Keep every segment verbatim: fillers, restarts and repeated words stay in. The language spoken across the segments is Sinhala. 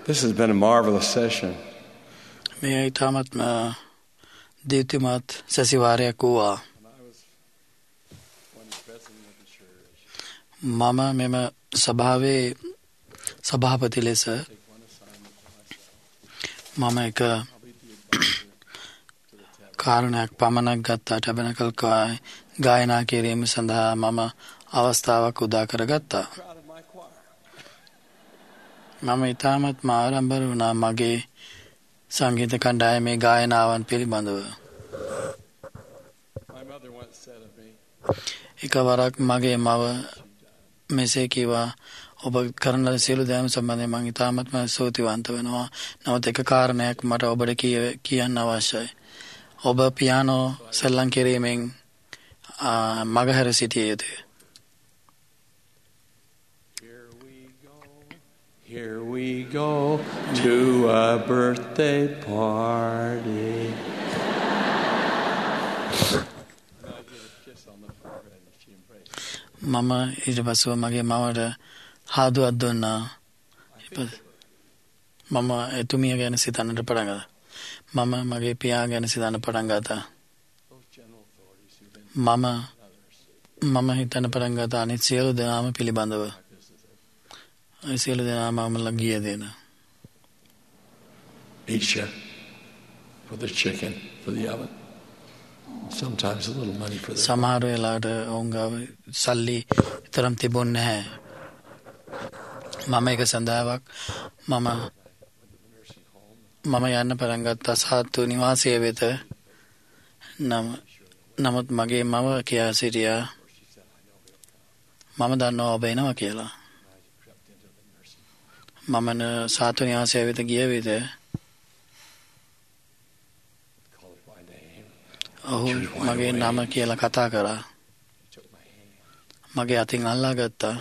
This has been a marvelous session. මේ ඊටමත් දීප්තිමත් සැසිවාරයක් වූවා. මම මෙම සභාවේ සභාපති ලෙස මම එක කාරණයක් පමණක් ගත්තා. ටැබර්නකල් ගායනා කිරීම සඳහා මම අවස්ථාවක් උදා කරගත්තා. මම ඉතාමත් ආරම්භ වුණා මගේ සංගීත කණ්ඩායමේ ගායනාවන් පිළිබඳව. එකවරක් මගේ මව මෙසේ කිව්වා, ඔබ කරන සියලු දෑම සම්බන්ධයෙන් මම ඉතාමත්ම ස්තුතිවන්ත වෙනවා. නමුත් එක කාරණයක් මට ඔබට කියන්න අවශ්‍යයි. ඔබ පියානෝ සෙල්ලම් කිරීමෙන් මගහැර සිටිය යුතුය. Here we go to a birthday party. මම ඊට පස්සෙ මගේ මවට හාදුවක් දුන්නා. මම එතුමිය ගැන සිතන්නට පටන් ගත්තා. මම මගේ පියා ගැන සිතන්න පටන් ගත්තා. මම මම හිතන්න පටන් ගත්තා අනිත් සියලු දෙනාම පිළිබඳව. ඒ සියලු දෙනාම මම ළඟිය දෙන. Each for the chicken, for the oven. Sometimes a little money for the. සමහර වෙලාවට ඔවුන්ගේ සල්ලි තරම් තිබුණේ නැහැ. මම එක සඳහාවක් මම මම යන්න පටන් ගත්තා සාතු නිවාසය වෙත. නම් නමුත් මගේ මව කියා සිටියා මම දන්නවා ඔබ එනවා කියලා. මම සාතු නිවාසය වෙත ගිය විට ඔහු මගේ නම කියලා කතා කරා. මගේ අතින් අල්ලා ගත්තා.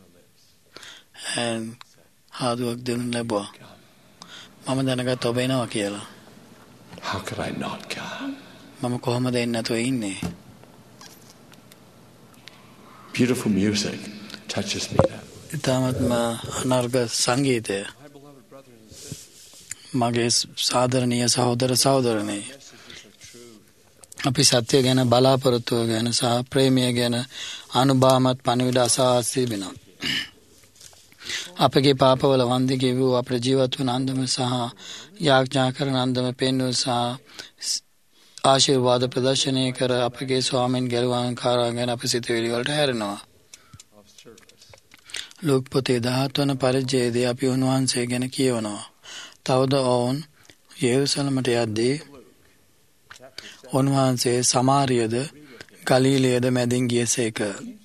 and හාදුවක් දෙනු ලැබුවා. මම දැනගත් ඔබ එනවා කියලා. How could I not come? මම කොහොමද එන්නේ නැතුව ඉන්නේ? Beautiful music touches me that. ඉතාමත්ම අනර්ග සංගීතය මගේ සාදරණීය සහෝදර සහෝදරණී. අපි සත්‍ය ගැන බලාපොරොත්තුව ගැන සහ ප්‍රේමය ගැන අනුභාවමත් පණිවිඩ අසා සිටිනවා. අපගේ පාපවල වන්දි ගෙවූ අපේ ජීවත් වන අන්දම සහ යාඥා කරන අන්දම පෙන්වූ සහ ආශිර්වාද ප්‍රදර්ශනය කර අපගේ ස්වාමීන් ගැලවුවන් කාරා ගැන අපි සිතුවිලි වලට හැරෙනවා. ලූක් පොතේ දහහත් වන පරිච්ඡේදයේ අපි උන්වහන්සේ ගැන කියවනවා. තවද ඔවුන් යෙරුසලමට යද්දී උන්වහන්සේ සමාරියද ගලීලයද මැදින් ගියසේක.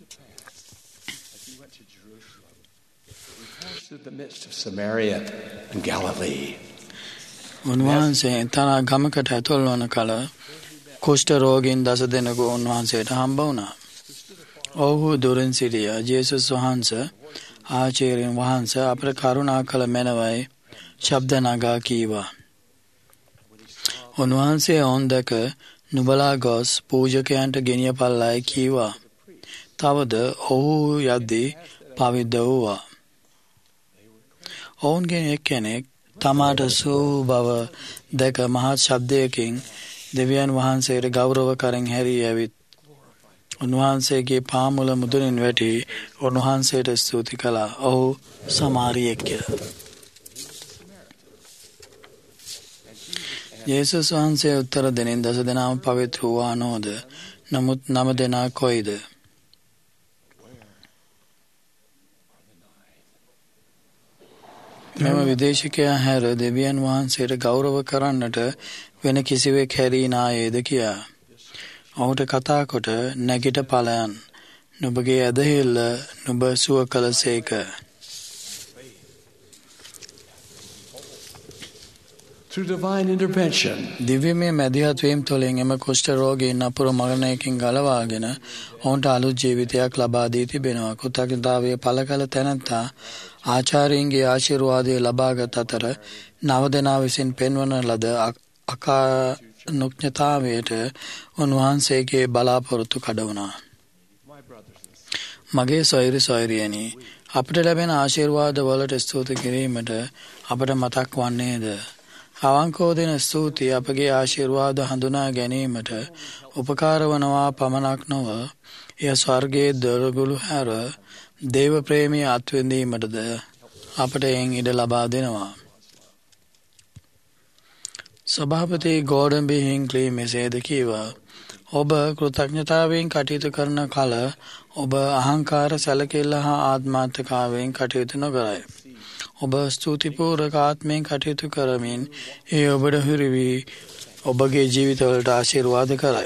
උන්වහන්සේ එක්තරා ගමකට ඇතුල් වන කල කුෂ්ඨ රෝගීන් දස දෙනෙකු උන්වහන්සේට හම්බ වුණා. ඔව්හු දුරින් සිටියා. ජේසුස් වහන්සේ ආචාර්යයන් වහන්සේ අපට කරුණා කළ මැනවයි ශබ්ද නගා කීවා. උන්වහන්සේ ඔවුන් දැක නුඹලා ගොස් පූජකයන්ට ගෙනියපල්ලායි කීවා. තවද ඔහු යද්දී පවිද්ද වූවා. ඔවුන්ගෙන් එක්කෙනෙක් තමාට සූ බව දැක මහත් ශබ්දයකින් දෙවියන් වහන්සේට ගෞරව කරෙන් හැරී ඇවිත් උන්වහන්සේගේ පාමුල මුදුනින් වැටි උන්වහන්සේට ස්තුති කළා. ඔහු සමාරියෙක්ය. යේසුස් වහන්සේ උත්තර දෙනින් දස දෙනාම පවිත්‍ර වූවා නොද? නමුත් නම දෙනා කොයිද? මෙම විදේශිකයා හැර දෙවියන් වහන්සේට ගෞරව කරන්නට වෙන කිසිවෙක් හැරී නායේද කියා. ඔහුට කතා කොට නැගිට ඵලයන් නුඹගේ ඇදහිල්ල නුඹ සුව කළසේක. Through divine intervention. දිව්‍යමය මැදිහත් වීම තුළින් එම කුෂ්ඨ රෝගීන් නපුර මරණයකින් ගලවාගෙන ඔවුන්ට අලුත් ජීවිතයක් ලබා දී තිබෙනවා. කෘතඥතාවය පළ කළ තැනැත්තා ආචාර්යන්ගේ ආශිර්වාදය ලබාගත් අතර නව දෙනා විසින් පෙන්වන ලද අකානුඥතාවයට උන්වහන්සේගේ බලාපොරොත්තු කඩ වුණා. මගේ සොයුරු සොයුරියනි, අපට ලැබෙන ආශිර්වාද වලට ස්තුති කිරීමට අපට මතක් වන්නේද? අවංකව දෙන ස්තුතිය අපගේ ආශිර්වාද හඳුනා ගැනීමට උපකාර වනවා පමණක් නොව, එය ස්වර්ගයේ දොරගුළු හැර දේව ප්‍රේමී අත්විඳීමටද අපට එයින් ඉඩ ලබා දෙනවා. සභාපති ගෝඩන් බී හින්ක්ලි මෙසේද කීවා, ඔබ කෘතඥතාවයෙන් කටයුතු කරන කල ඔබ අහංකාර, සැලකිල්ල හා ආත්මාර්ථකාවයෙන් කටයුතු නොකරයි. ඔබ ස්තුතිපූර්වක ආත්මයෙන් කටයුතු කරමින් ඒ ඔබට හුරු වී ඔබගේ ජීවිතවලට ආශිර්වාද කරයි.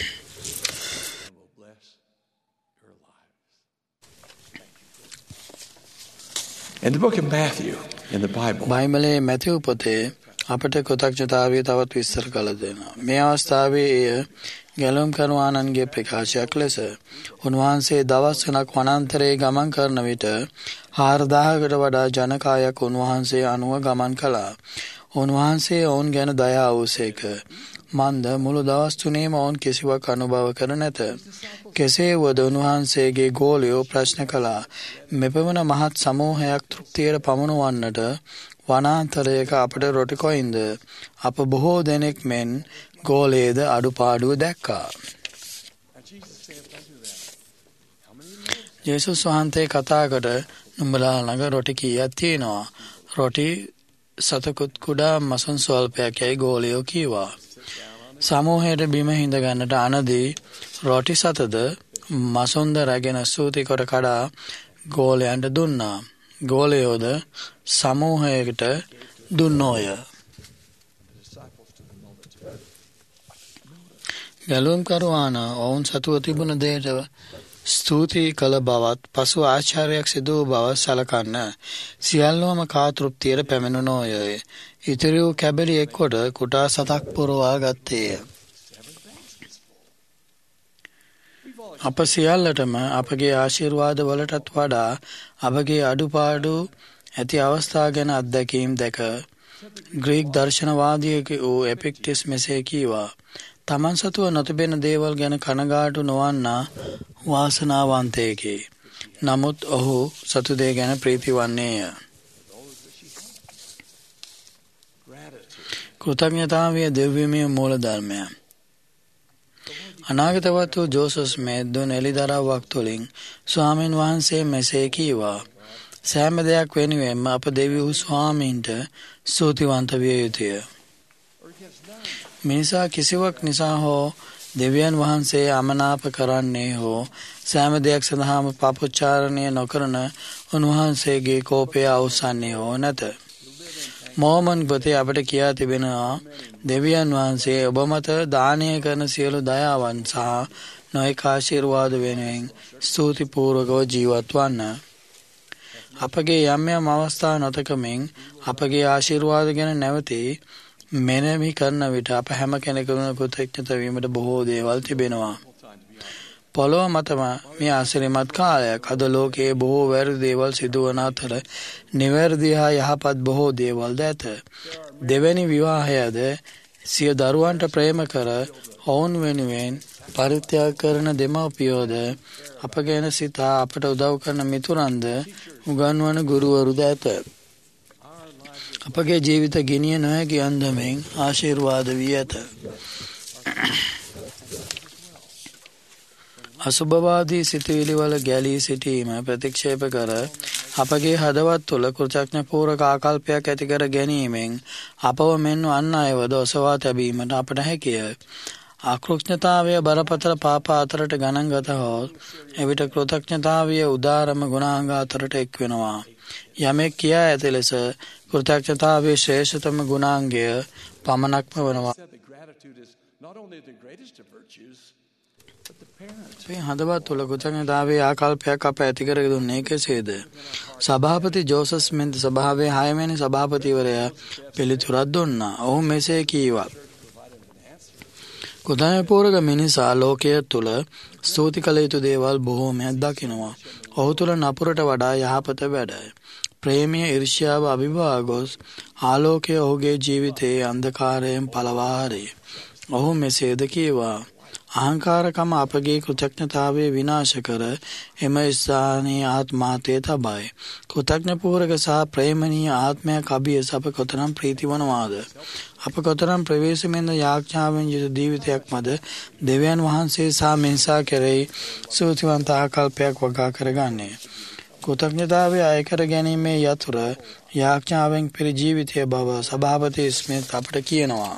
In the book of Matthew, in the Bible, බයිබලයේ මැතිව් පොතේ අපට කෘතඥතාවය තවත් විස්තර කළ දෙනවා. මේ අවස්ථාවේ එය ගැලුම් කරුවාණන්ගේ ප්‍රකාශයක් ලෙස උන්වහන්සේ දවස් තුනක් වනාන්තරයේ ගමන් කරන විට හාරදාහකට වඩා ජනකායක් උන්වහන්සේ අනුව ගමන් කළා. උන්වහන්සේ ඔවුන් ගැන දයා වූසේක. මන්ද මුළු දවස් තුනේම ඔවුන් කිසිවක් අනුභව කර නැත. කෙසේ වුවද උන්වහන්සේගේ ගෝලයෝ ප්‍රශ්න කළා, මෙපමණ මහත් සමූහයක් තෘප්තියට පමුණුවන්නට වනාන්තරයක අපට රොටි කොයින්ද? අප බොහෝ දෙනෙක් මෙන් ගෝලයේද අඩුපාඩුව දැක්කා. යේසුස් වහන්සේ කතා කර, නුඹලා ළඟ රොටි කීයක් තියෙනවා? රොටි සතකුත් කුඩා මසුන් ස්වල්පයක් යයි ගෝලයෝ කීවා. සමූහයට බිම හිඳ ගන්නට අනදී රොටි සතද මසුන්ද රැගෙන ස්තුති කොට කඩා ගෝලයන්ට දුන්නා. ගෝලයෝද සමූහයකට දුන්නෝය. ගැලුම් කරුවාන ඔවුන් සතුව තිබුණ දෙයට ස්තුති කළ බවත් පසු ආශ්චර්යයක් සිදු වූ බව සලකන්න. සියල්ලෝම කා තෘප්තියට පැමිණුණෝය. ඉතිරි වූ කැබලි එක්කොට කුටා සතක් පුරවා ගත්තේය. අප සියල්ලටම අපගේ ආශිර්වාද වලටත් වඩා අපගේ අඩුපාඩු ඇති අවස්ථා ගැන අත්දැකීම් දැක ග්‍රීක් දර්ශනවාදියෙකු වූ එපික්ටිස් මෙසේ කීවා, තමන් සතුව නොතිබෙන දේවල් ගැන කනගාටු නොවන්නා වාසනාවන්තයෙකි. නමුත් ඔහු සතු දේ ගැන ප්‍රීති වන්නේය. කෘතඥතාවය දෙවියන්ගේ මූල ධර්මය. අනාගතවත් වූ ජෝසස් මේ දුන් එළිදරව්වක් තුළින් ස්වාමීන් වහන්සේ මෙසේ කීවා, සෑම දෙයක් වෙනුවෙන්ම අප දෙවි වූ ස්වාමීන්ට ස්තුතිවන්ත විය යුතුය. මිනිසා කිසිවක් නිසා හෝ දෙවියන් වහන්සේ අමනාප කරන්නේ හෝ සෑම දෙයක් සඳහාම පාපොච්චාරණය නොකරන උන්වහන්සේගේ කෝපය අවසන්නේ හෝ නැත. මෝමන් පොතේ අපට කියා තිබෙනවා, දෙවියන් වහන්සේ ඔබ මත දානය කරන සියලු දයාවන් සහ නොයෙක් ආශිර්වාද වෙනුවෙන් ස්තුතිපූර්වකව ජීවත් වන්න. අපගේ යම් යම් අවස්ථා නොතකමින් අපගේ ආශිර්වාද ගැන නැවතී මෙනෙහි කරන විට අප හැම කෙනෙකුම කෘතඥත වීමට බොහෝ දේවල් තිබෙනවා. පොළොව මතම මේ ආශිර්වාදමත් කාලයක්. අද ලෝකයේ බොහෝ වැරදි දේවල් සිදුවන අතර නිවැරදි හා යහපත් බොහෝ දේවල්ද ඇත. දෙවැනි විවාහයද සිය දරුවන්ට ප්‍රේම කර ඔවුන් වෙනුවෙන් පරිත්‍යාග කරන දෙමව්පියෝද අප ගැන සිතා අපට උදව් කරන මිතුරන්ද උගන්වන ගුරුවරුද ඇත. අපගේ ජීවිත ගිනිය නොහැකි අන්දමින් ආශිර්වාද වී ඇත. අසුභවාදී සිතුවිලි වල ගැලී සිටීම ප්‍රතික්ෂේප කර අපගේ හදවත් තුළ කෘතඥපූර්වක ආකල්පයක් ඇති කර ගැනීමෙන් අපව මෙන් අන් අයවද ඔසවා තැබීමට අපට හැකිය. අකෘතඥතාවය බරපතල පාප අතරට ගණන් ගතහොත් එවිට කෘතඥතාවය උදාරම ගුණාංග අතරට එක් වෙනවා. යමෙක් කියා ඇති ලෙස කෘතඥතාවයේ ශ්‍රේෂ්ඨතම ගුණාංගය පමණක්ම වනවා. මේ හදවත් තුළ කෘතඥතාවයේ ආකල්පයක් අප ඇති කර දුන්නේ කෙසේද? සභාපති ජෝසස් මෙන්ද සභාවේ හයවැනි සභාපතිවරයා පිළිතුරක් දුන්නා. ඔහු මෙසේ කීවා, කෘතඥපූර්වක මිනිසා ලෝකයේ තුළ ස්තුති කළ යුතු දේවල් බොහෝමයක් දකිනවා. ඔහු තුළ නපුරට වඩා යහපත වැඩයි. ප්‍රේමය, ඊර්ෂ්‍යාව අභිභවා ගොස් ආලෝකය ඔහුගේ ජීවිතයේ අන්ධකාරයෙන් පළවා හරේ. ඔහු මෙසේද කීවා, අහංකාරකම අපගේ කෘතඥතාවය විනාශ කර එම ස්ථානීය ආත්මාතේ තබයි. කෘතඥපූර්වක සහ ප්‍රේමණීය ආත්මයක් අභියස අප කොතරම් ප්‍රීති වනවාද? අප කොතරම් ප්‍රවේශමෙන්ද යාඥාවෙන් යුතු ජීවිතයක් මද දෙවියන් වහන්සේ සහ මිනිසා කෙරෙහි සූතිවන්ත ආකල්පයක් වගා කරගන්නේ. කෘතඥතාවය අයකර ගැනීමේ යතුර යාඥාවෙන් පිරි ජීවිතය බව සභාපති ස්මිත් අපට කියනවා.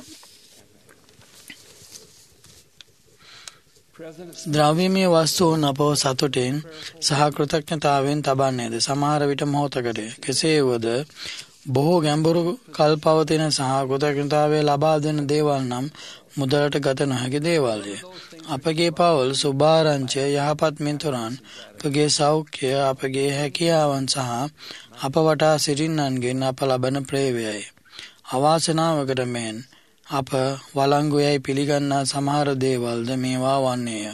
ද්‍රව්‍යමය වස්තුන් අපව සතුටින් සහ කෘතඥතාවෙන් තබන්නේද සමහර විට මොහොතකට. කෙසේ වුවද බොහෝ ගැඹුරු කල්පවතින සහ කෘතඥතාවය ලබා දෙන දේවල් නම් මුදලට ගත නොහැකි දේවල්ය. අපගේ පවුල් සුභාරංචිය යහපත් මිතුරන් අපගේ සෞඛ්‍ය අපගේ හැකියාවන් සහ අප වටා සිටින්නන්ගෙන් අප ලබන ප්‍රේමයයි. අවාසනාවකට මෙන් අප වළංගු යයි පිළිගන්නා සමහර දේවල්ද මේවා වන්නේය.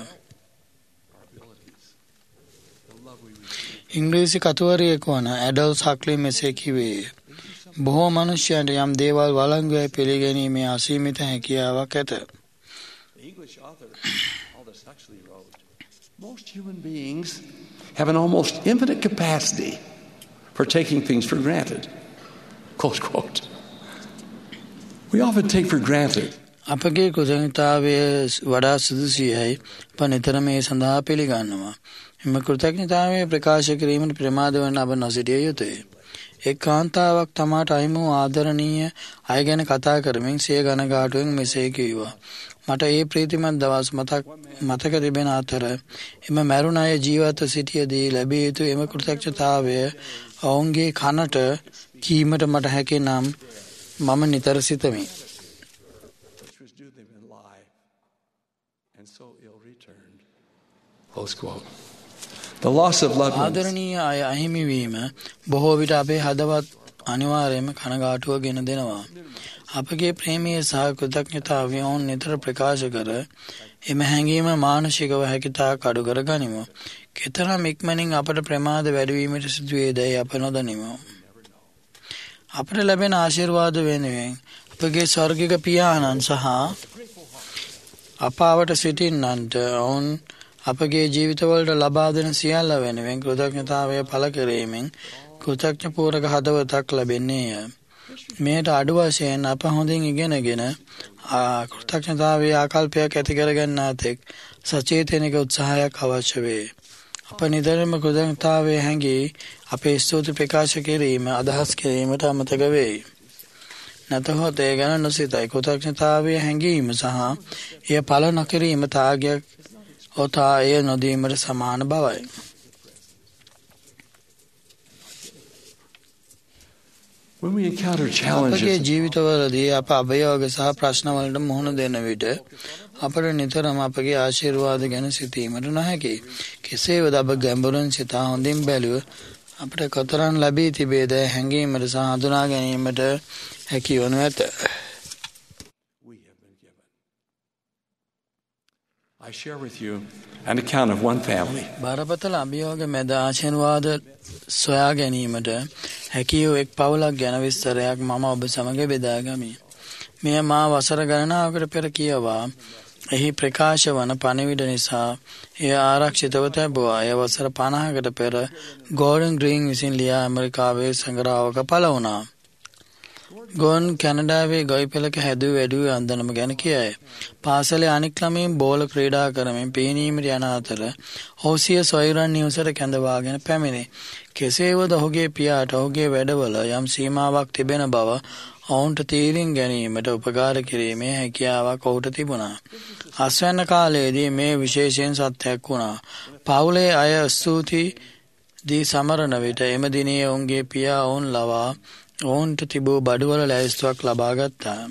ඉංග්‍රීසි කතුවරියෙකු වන ඇඩල්ස් හක්ලි මෙසේ කිවේය. බොහෝ මනුෂ්‍යයන්ට යම් දේවල් වළංගු යයි පිළිගැනීමේ අසීමිත හැකියාවක් ඇත. Most human beings have an almost infinite capacity for taking things for granted. Close quote. We often take for granted. අපගේ කෘතඥතාවය වඩා සුදුසුයයි පනිතර මේ සඳහා පිළිගන්නවා. එම කෘතඥතාවය ප්‍රකාශ කිරීමට ප්‍රමාද වන අප නොසිටිය යුතුය. එක් කාන්තාවක් තමාට අයිම වූ ආදරණීය අය ගැන කතා කරමින් සිය ගණගාටුවෙන් මෙසේ කිව්වා. මට ඒ ප්‍රීතිමත් දවස් මතක් මතක තිබෙන අතර එම මැරුණ අය ජීවත්ව සිටියදී ලැබිය යුතු එම කෘතඥතාවය ඔවුන්ගේ කනට කීමට මට හැකි නම් මම නිතර සිතමි. ආදරණීය අය අහිමිවීම බොහෝ විට අපේ හදවත් අනිවාර්යයෙන්ම කනගාටුව ගෙන දෙනවා. අපගේ ප්‍රේමය සහ කෘතඥතාවය ඔවුන් නිතර ප්‍රකාශ කර එම හැඟීම මානසිකව හැකිතාක් අඩු කර ගනිමු. කෙතරම් ඉක්මනින් අපට ප්‍රමාද වැඩිවීමට සිදුවේදැයි අප නොදනිමු. අපට ලැබෙන ආශිර්වාද වෙනුවෙන් අපගේ ස්වර්ගික පියාණන් සහ අපාවට සිටින්නන්ට ඔවුන් අපගේ ජීවිතවලට ලබා දෙන සියල්ල වෙනුවෙන් කෘතඥතාවය පළ කිරීමෙන් කෘතඥපූර්වක හදවතක් ලැබෙන්නේය. මෙයට අඩු වශයෙන් අප හොඳින් ඉගෙනගෙන කෘතඥතාවයේ ආකල්පයක් ඇති කරගන්නා තෙක් සචේතනික උත්සාහයක් අවශ්‍ය වේ. අප නිතරම කෘතඥතාවයේ හැඟී අපේ ස්තුති ප්‍රකාශ කිරීම අදහස් කිරීමට අමතක වෙයි. නැතහොත් ඒ ගැන නොසිතයි. කෘතඥතාවයේ හැඟීම සහ එය පළ නොකිරීම තාගයක් ඔතා එය නොදීමට සමාන බවයි. අපගේ ජීවිතවලදී අප අභියෝග සහ ප්‍රශ්නවලට මුහුණ දෙන විට අපට නිතරම අපගේ ආශිර්වාද ගැන සිතීමට නොහැකි. කෙසේවද අප ගැඹුරින් සිතා හොඳින් බැලුව අපට කොතරම් ලැබී තිබේද හැඟීමට සහ හඳුනා ගැනීමට හැකි වනු ඇත. I share with you an account of one family. බරපතල අභියෝග මැද ආශිර්වාද සොයා ගැනීමට හැකි වූ එක් පවුලක් ගැන විස්තරයක් මම ඔබ සමග බෙදාගමි. මෙය මා වසර ගණනාවකට පෙර කියවා එහි ප්‍රකාශ වන පණිවිඩ නිසා එය ආරක්ෂිතව තැබුවා. එය වසර පනහකට පෙර ගෝඩන් ග්‍රීන් විසින් ලියා ඇමරිකාවේ සංග්‍රහවක පළ වුණා. ගොන් කැනඩාවේ ගොවිපලක හැදුව වැඩුව අන්දනම ගැන කියයි. පාසලේ අනික් ළමයින් බෝල ක්‍රීඩා කරමින් පීනීමට යන අතර ඔහු සිය සොයුරන් නිවසට කැඳවාගෙන පැමිණේ. කෙසේවද ඔහුගේ පියාට ඔහුගේ වැඩවල යම් සීමාවක් තිබෙන බව ඔවුන්ට තීරින් ගැනීමට උපකාර කිරීමේ හැකියාවක් ඔහුට තිබුණා. අස්වැන්න කාලයේදී මේ විශේෂයෙන් සත්‍යයක් වුණා. පවුලේ අය ස්තුති දී සමරන විට එම දිනේ ඔවුන්ගේ පියා ඔවුන් ලවා ඔවුන්ට තිබූ බඩුවල ලැයිස්තුවක් ලබා ගත්තා.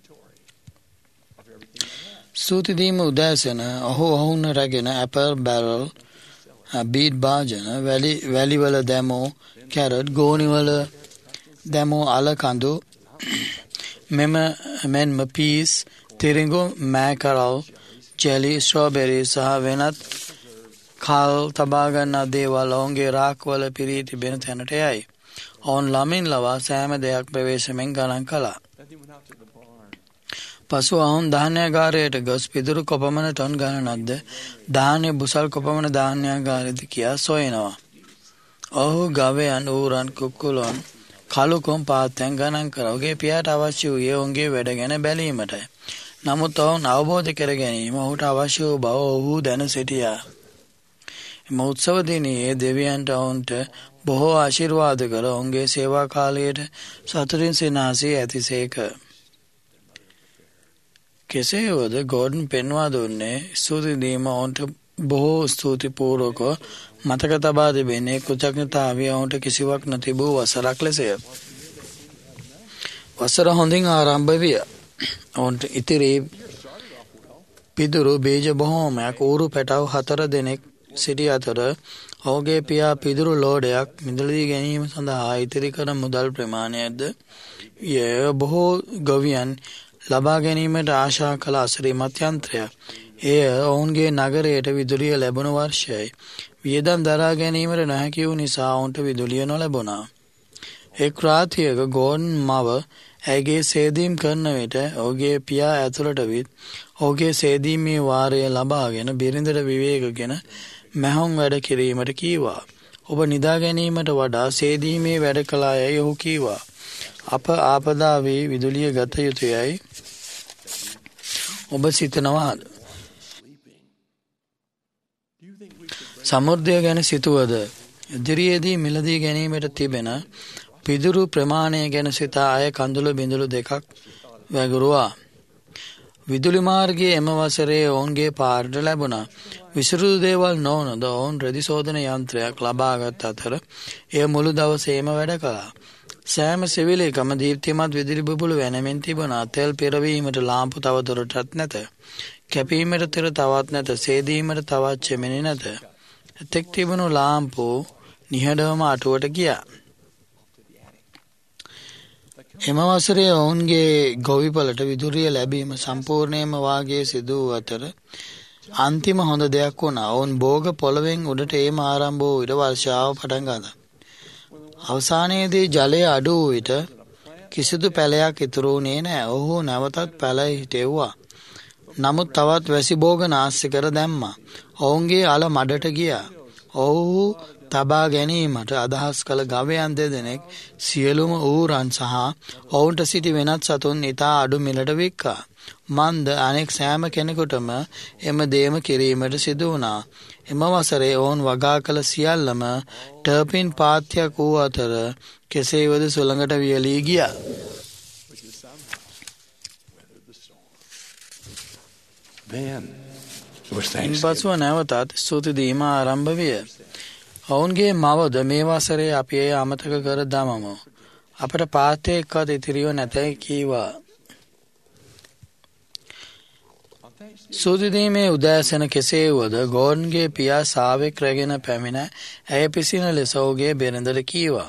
ස්තුතිදීම උදෑසන ඔහු ඔවුන් රැගෙන ඇපල් බැරල් බීඩ් භාජන වැලිවල දැමෝ කැරට් ගෝනිවල දැමෝ අලකඳු මෙම මෙන්ම පීස් තිරිඟු මෑකරල් ජෙලි ස්ට්‍රෝබෙරි සහ වෙනත් කල් තබාගන්නා දේවල් ඔවුන්ගේ රාක්වල පිරී තිබෙන තැනට යයි. ඔවුන් ළමින් ලවා සෑම දෙයක් ප්‍රවේශමෙන් ගණන් කළා. පසු ඔවුන් ධාන්‍යාගාරයට ගොස් පිදුරු කොපමණ ටොන් ගණනක්ද ධාන්‍ය බුසල් කොපමණ ධාන්‍යාගාරයද කියා සොයනවා. ඔහු ගවයන් ඌරන් කුකුලොන් කළුකොම් පාත්තයන් ගණන් කර ඔහුගේ පියාට අවශ්‍ය වූයේ ඔවුන්ගේ වැඩ ගැන බැලීමටයි. නමුත් ඔවුන් අවබෝධ කර ගැනීම ඔහුට අවශ්‍ය වූ බව ඔහු දැන සිටියා. එම උත්සව දිනයේ දෙවියන්ට ඔවුන්ට බොහෝ ආශිර්වාද කර ඔවුන්ගේ සේවා කාලයට සතුටින් සිනාසී ඇතිසේක. කෙසේ වුවද ගෝඩන් පෙන්වා දුන්නේ ස්තුති දීම ඔවුන්ට බොහෝ ස්තුතිපූර්වක මතක තබා තිබෙන්නේ කෘතඥතාවය ඔවුන්ට කිසිවක් නොතිබූ වසරක් ලෙසය. වසර හොඳින් ආරම්භ විය. ඔවුන්ට ඉතිරි පිදුරු බීජ බොහෝමයක් ඌරු පැටව් හතර දෙනෙක් සිටි අතර ඔහුගේ පියා පිදුරු ලෝඩයක් මිදලදී ගැනීම සඳහා ඉතිරි කර මුදල් ප්‍රමාණයක්ද ය බොහෝ ගොවියන් ලබා ගැනීමට ආශා කළ අසිරිමත් යන්ත්‍රයක්. එය ඔවුන්ගේ නගරයට විදුලිය ලැබුණු වර්ෂයයි. වියදම් දරා ගැනීමට නොහැකි වූ නිසා ඔවුන්ට විදුලිය නොලැබුණා. එක් රාත්‍රියක ගෝඩන් මව ඇගේ සේදීම් කරන විට ඔහුගේ පියා ඇතුළට විත් ඔහුගේ සේදීමේ වාරය ලබාගෙන බිරිඳට විවේකගෙන මැහොම් වැඩ කිරීමට කීවා. ඔබ නිදා ගැනීමට වඩා සේදීමේ වැඩ කළා යැයි ඔහු කීවා. අප ආපදාවේ විදුලිය ගත යුතුයයි ඔබ සිතනවාද? සමෘද්ධිය ගැන සිතුවද? ඉදිරියේදී මිලදී ගැනීමට තිබෙන පිදුරු ප්‍රමාණය ගැන සිතා අය කඳුළු බිඳුළු දෙකක් වැගුරුවා. විදුලි මාර්ගයේ එම වසරේ ඔවුන්ගේ පාරට ලැබුණා. විසිරුදු දේවල් නොවනද ඔවුන් රෙදි සෝදන යන්ත්‍රයක් ලබාගත් අතර එය මුළු දවසේම වැඩ කළා. සෑම සෙවිලේකම දීප්තිමත් විදුලි බුබුළු වෙනමින් තිබුණා. තෙල් පිරවීමට ලාම්පු තවදුරටත් නැත. කැපීමට තෙර තවත් නැත. සේදීමට තවත් චෙමිනි නැත. එතෙක් තිබුණු ලාම්පු නිහඬවම අටුවට ගියා. එම වසරේ ඔවුන්ගේ ගොවිපලට විදුලිය ලැබීම සම්පූර්ණයෙන්ම වාගේ සිදු වූ අතර අන්තිම හොඳ දෙයක් වුණා. ඔවුන් බෝග පොළවෙන් උඩට ඒම ආරම්භ වූ විට වර්ෂාව පටන් ගත්තා. අවසානයේදී ජලය අඩු වූ විට කිසිදු පැලයක් ඉතුරු වුණේ නැහැ. ඔහු නැවතත් පැල හිටෙව්වා. නමුත් තවත් වැසි බෝග නාස්ති කර දැම්මා. ඔවුන්ගේ අල මඩට ගියා. ඔහු තබා ගැනීමට අදහස් කළ ගවයන් දෙදෙනෙක් සියලුම ඌරන් සහ ඔවුන්ට සිටි වෙනත් සතුන් ඉතා අඩු මිලට වික්කා. මන්ද අනෙක් සෑම කෙනෙකුටම එම දේම කිරීමට සිදු වුණා. එම වසරේ ඔවුන් වගා කළ සියල්ලම ටර්පින් පාත්‍යයක් වූ අතර කෙසේවද සුළඟට වියලී ගියා. ඉන්පසුව නැවතත් ස්තුති දීම ආරම්භ විය. ඔවුන්ගේ මවද මේ වසරේ අපි එය අමතක කර දමමු. අපට පාත්‍යයක්වත් ඉතිරිව නැතැයි කීවා. ස්තුතිදීමේ උදෑසන කෙසේ වුවද ගෝඩන්ගේ පියා සාවෙක් රැගෙන පැමිණ ඇය පිසින ලෙස ඔහුගේ බිරිඳට කීවා.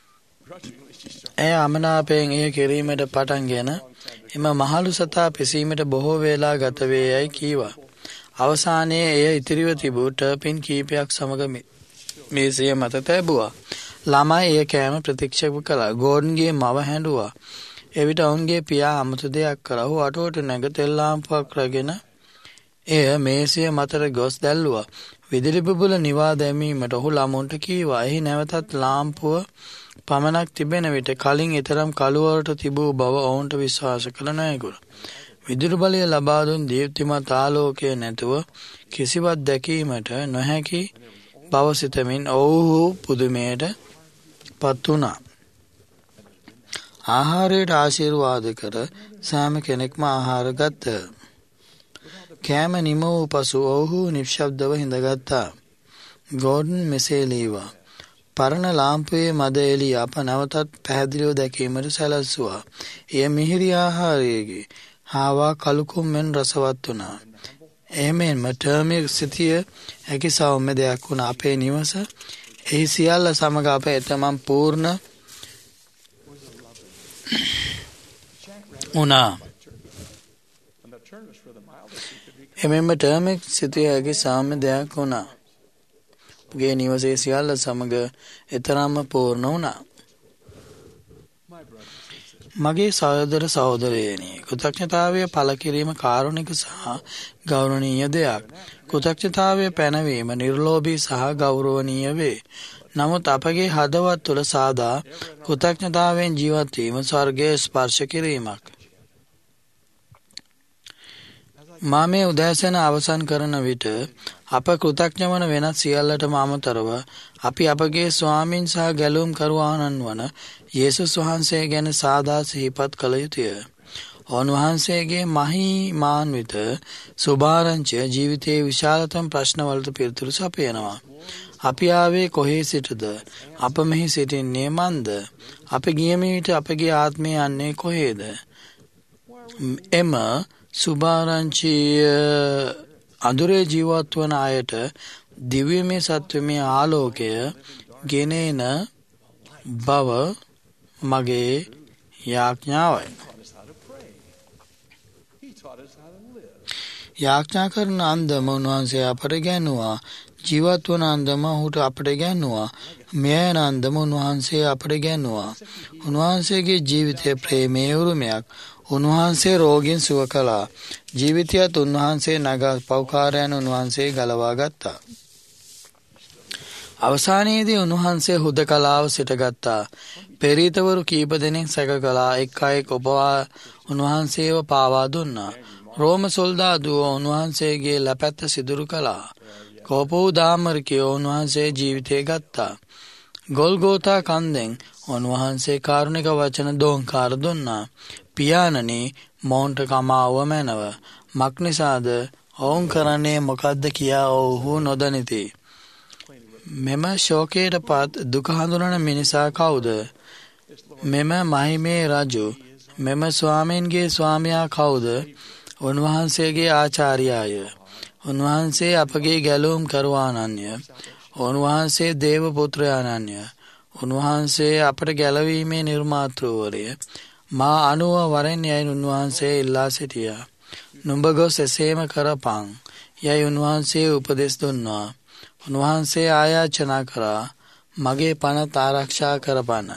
ඇය අමනාපයෙන් එය කිරීමට පටන්ගෙන එම මහලු සතා පිසීමට බොහෝ වේලා ගත වේ යයි කීවා. අවසානයේ එය ඉතිරිව තිබූ ටර්පින් කීපයක් සමග මේසය මත තැබුවා. ළමයි එය කෑම ප්‍රතික්ෂේප කළා. ගෝඩන්ගේ මව හැඬුවා. එවිට ඔවුන්ගේ පියා අමුතු දෙයක් කළා. ඔහු අටුවට නැග තෙල් ලාම්පුවක් රැගෙන එය මේසය මතට ගොස් දැල්ලුවා. විදුලි බුබුල නිවා දැමීමට ඔහු ළමුන්ට කීවා. එහි නැවතත් ලාම්පුව පමණක් තිබෙන විට කලින් ඊතරම් කළුවරට තිබූ බව ඔවුන්ට විශ්වාස කළ නොහැකුණා. විදුලි බලය ලබා දුන් දීප්තිමත් ආලෝකය නැතුව කිසිවක් දැකීමට නොහැකි බව සිතමින් ඔවුහු පුදුමයට පත් වුණා. ආහාරයට ආශිර්වාද කර සෑම කෙනෙක්ම ආහාර ගත්ත. කෑම නිම වූ පසු ඔවුහු නිශ්ශබ්දව හිඳගත්තා. ගෝඩන් මෙසේ ලීවා. පරණ ලාම්පුවේ මද එළිය අප නැවතත් පැහැදිලිව දැකීමට සැලැස්සුවා. එය මිහිරි ආහාරයේගේ හාවා කළුකුම්මෙන් රසවත් වුණා. එමෙන්ම ටර්මික් සිටිය හැකි සෞම්‍ය දෙයක් වුණා. අපේ නිවස එහි සියල්ල සමග අප එතමන් පූර්ණ වුණා. එමෙන්ම ටර්මික් සිටිය හැකි සෞම්‍ය දෙයක් වුණා. ගේ නිවසේ සියල්ල සමග එතරම්ම පූර්ණ වුණා. මගේ සහෝදර සහෝදරයනි, කෘතඥතාවය පළ කිරීම කාරුණික සහ ගෞරවනීය දෙයක්. කෘතඥතාවය පැනවීම නිර්ලෝභී සහ ගෞරවනීය වේ. නමුත් අපගේ හදවත් තුළ සාදා කෘතඥතාවයෙන් ජීවත් වීම ස්වර්ගය ස්පර්ශ කිරීමක්. මා මේ උදෑසන අවසන් කරන විට අප කෘතඥ වන වෙනත් සියල්ලටම අමතරව අපි අපගේ ස්වාමීන් සහ ගැලුම් කරුවාණන් වන යේසුස් වහන්සේ ගැන සාදා සිහිපත් කළ යුතුය. උන්වහන්සේගේ මහිමාන්විත සුභාරංචිය ජීවිතයේ විශාලතම ප්‍රශ්නවලට පිළිතුරු සපයනවා. අපි ආවේ කොහේ සිටද? අප මෙහි සිටින්නේ මන්ද? අපි ගියම විට අපගේ ආත්මය යන්නේ කොහේද? එම සුභාරංචිය අඳුරේ ජීවත් වන අයට දිව්‍යමය සත්වමය ආලෝකය ගෙනෙන බව මගේ යාඥාවයි. යාඥා කරන අන්දම උන්වහන්සේ අපට ගැන්නුවා. ජීවත් වන අන්දම ඔහුට අපට ගැන්නුවා. මෙය අන්දම උන්වහන්සේ අපට ගැන්නුවා. උන්වහන්සේගේ ජීවිතය ප්‍රේමයේ උරුමයක්. උන්වහන්සේ රෝගීන් සුව කළා. ජීවිතයත් උන්වහන්සේ නගා පෞකාරයන් උන්වහන්සේ ගලවා ගත්තා. අවසානයේදී උන්වහන්සේ හුදකලාව සිටගත්තා. පෙරීතවරු කීප දෙනෙක් සැක කළා. එක් අයෙක් ඔබවා උන්වහන්සේව පාවා දුන්නා. රෝම සොල්දාදුවෝ උන්වහන්සේගේ ලැපැත්ත සිදුරු කළා. කෝපවූ දාමරිකයෝ උන්වහන්සේ ජීවිතය ගත්තා. ගොල්ගෝතා කන්දෙන් උන්වහන්සේ කාරුණික වචන දෝංකාර දුන්නා. පියාණනි, මොවුන්ට කමාව මැනව. මක්නිසාද ඔවුන් කරන්නේ මොකද්ද කියා ඔවුහු නොදනිති. මෙම ශෝකයට පත් දුක හඳුනන මිනිසා කවුද? මෙම මහිමේ රජු. මෙම ස්වාමීන්ගේ ස්වාමියා කවුද? උන්වහන්සේගේ ආචාර්යාය. උන්වහන්සේ අපගේ ගැලුම් කරුවාණන්ය. උන්වහන්සේ දේව පුත්‍රයාණන්ය. උන්වහන්සේ අපට ගැලවීමේ නිර්මාතෘවරය. මා අනුව වරෙන් යයි උන්වහන්සේ ඉල්ලා සිටියා. නුඹ ගොස් එසේම කරපං යයි උන්වහන්සේ උපදෙස් දුන්නා. උන්වහන්සේ ආයාචනා කරා, මගේ පනත ආරක්ෂා කරපන.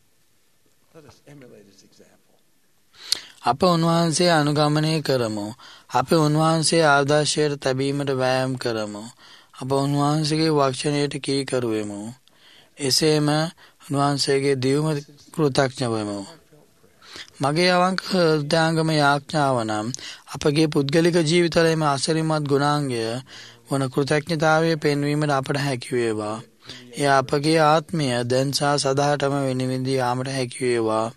අප උන්වහන්සේ අනුගමනය කරමු. අප උන්වහන්සේ ආදර්ශයට තැබීමට වෑයම් කරමු. අප උන්වහන්සේගේ වක්ෂණයට කීකරුවෙමු. එසේම උන්වහන්සේගේ දියුම කෘතඥ වෙමු. මගේ අවංක හෘදයාංගම යාඥාව නම් අපගේ පුද්ගලික ජීවිතවලම අසරිමත් ගුණාංගය වන කෘතඥතාවය පෙන්වීමට අපට හැකි වේවා. එය අපගේ ආත්මය දැන් සහ සදාටම විනිවිද යාමට හැකි වේවා.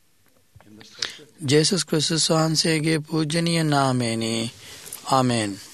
ජේසුස් ක්‍රිස්තුස් වහන්සේගේ පූජනීය නාමයෙනි. ආමෙන්.